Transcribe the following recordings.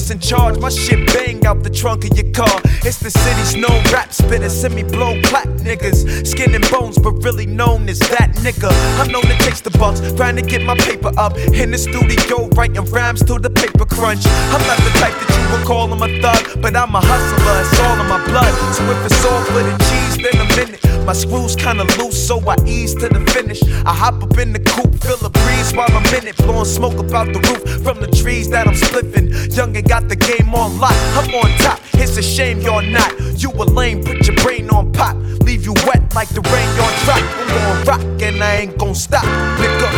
was in charge, my shit bang out the trunk of your car. It's the city's known rap spitter, semi-blown clap niggas. Skin and bones, but really known as that nigga. I'm known to chase the bucks, trying to get my paper up. In the studio, writing rhymes till the paper crunch. I'm not the type that you would call him a thug, but I'm a hustler, it's all in my blood. So if it's all for the cheese, then I'm in it. My screws kinda loose, so I ease to the finish. I hop up in the coupe, feel a breeze while I'm in it. Blowing smoke about the roof from the trees that I'm spliffing. Young and got the game on lock, I'm on top. It's a shame you're not. You a lame, put your brain on pop. Leave you wet like the rain on drop. I'm gon' rock and I ain't gon' stop. Nigga,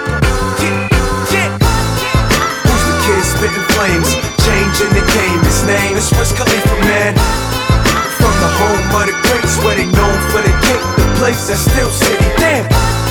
who's the kid spitting flames? Changing the game, his name is Wiz Khalifa, man. From the home of the greats, where they known for the cake, the place that's still city, damn.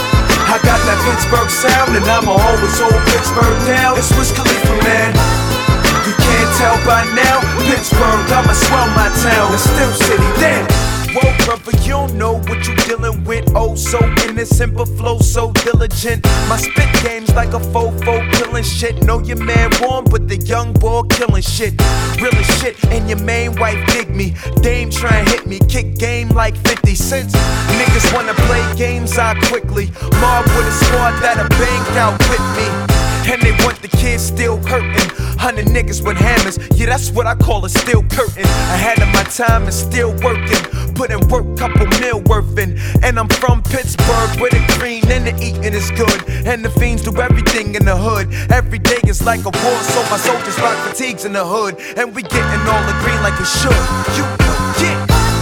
I got that Pittsburgh sound and I'ma always hold Pittsburgh down. It's Wiz Khalifa, man. You can't tell by now, Pittsburgh, I'ma swell my town. It's still city, damn. Whoa, brother, you don't know what you dealing with. Oh, so innocent, but flow so diligent. My spit game's like a fofo killing shit. Know your man warm, but the young boy killing shit. Real as shit, and your main wife dig me. Dame try and hit me, kick game like 50 cents. Niggas wanna play games out quickly. Mob with a squad that'll bang out with me. And they want the kids still hurting. 100 niggas with hammers, yeah, that's what I call a steel curtain. Ahead of my time and still working. Putting work, couple mil worth in. And I'm from Pittsburgh, where the green and the eating is good. And the fiends do everything in the hood. Every day is like a war, so my soldiers rock fatigues in the hood. And we getting all the green like it should. You get.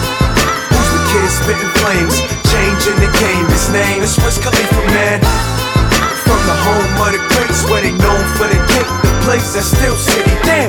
Who's the kid spitting flames? Changing the game, his name is Wiz Khalifa, man. From the home of the greats, where they known for the cake, the place that's still city, damn.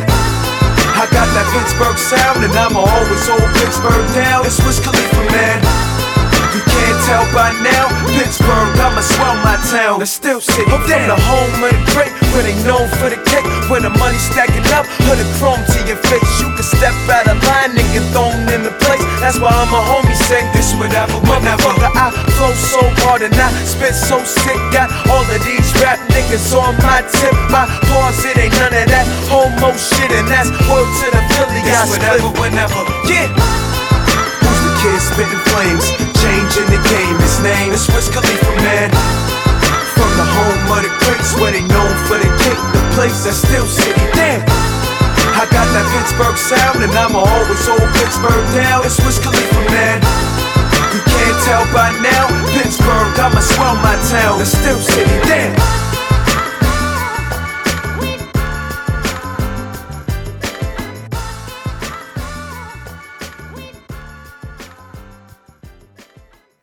I got that Pittsburgh sound and I'ma always hold Pittsburgh down. It's Wiz Khalifa, man. You can't tell by now, Pittsburgh, I'ma swell my town. It's still city, I'm from the home of the great, where they known for the cake, where the money stacking up, put a chrome to your face. You can step out of line and get thrown in the place. That's why I'm a homie, say this whatever, whenever. I flow so hard and I spit so sick. Got all of these rap niggas on my tip. My pause, it ain't none of that homo shit, and that's word to the Philly. This whatever, whenever, yeah. Who's the kid spitting flames? Changing the game, his name is Wiz Khalifa, man. From the home of the greats, where they known for the cake, the place that's still city, damn. I got that Pittsburgh sound and I'ma always hold Pittsburgh down. It's Wiz Khalifa, man. You can't tell by now, Pittsburgh, I'ma swell my town. It's still city.